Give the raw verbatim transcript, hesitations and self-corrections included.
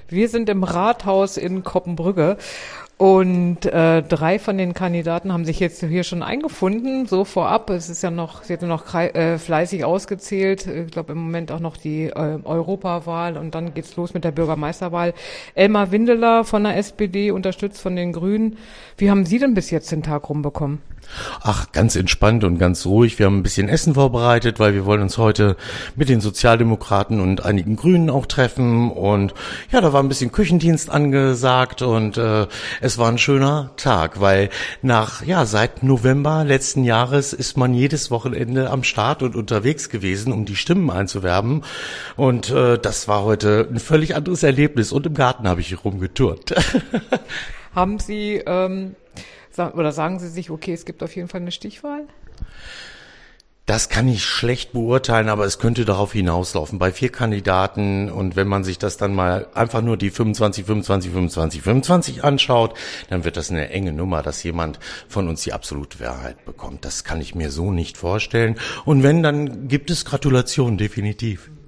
Wir sind im Rathaus in Koppenbrügge. Und äh, drei von den Kandidaten haben sich jetzt hier schon eingefunden, so vorab. Es ist ja noch, sie hat noch krei- äh, fleißig ausgezählt. Ich glaube im Moment auch noch die äh, Europawahl und dann geht's los mit der Bürgermeisterwahl. Elmar Windeler von der S P D, unterstützt von den Grünen. Wie haben Sie denn bis jetzt den Tag rumbekommen? Ach, ganz entspannt und ganz ruhig. Wir haben ein bisschen Essen vorbereitet, weil wir wollen uns heute mit den Sozialdemokraten und einigen Grünen auch treffen. Und ja, da war ein bisschen Küchendienst angesagt und äh, es war ein schöner Tag, weil nach, ja, seit November letzten Jahres ist man jedes Wochenende am Start und unterwegs gewesen, um die Stimmen einzuwerben. Und äh, das war heute ein völlig anderes Erlebnis. Und im Garten habe ich rumgeturnt. Haben Sie, ähm, oder sagen Sie sich, okay, es gibt auf jeden Fall eine Stichwahl? Das kann ich schlecht beurteilen, aber es könnte darauf hinauslaufen. Bei vier Kandidaten und wenn man sich das dann mal einfach nur die fünfundzwanzig, fünfundzwanzig, fünfundzwanzig, fünfundzwanzig anschaut, dann wird das eine enge Nummer, dass jemand von uns die absolute Mehrheit bekommt. Das kann ich mir so nicht vorstellen. Und wenn, dann gibt es Gratulation, definitiv.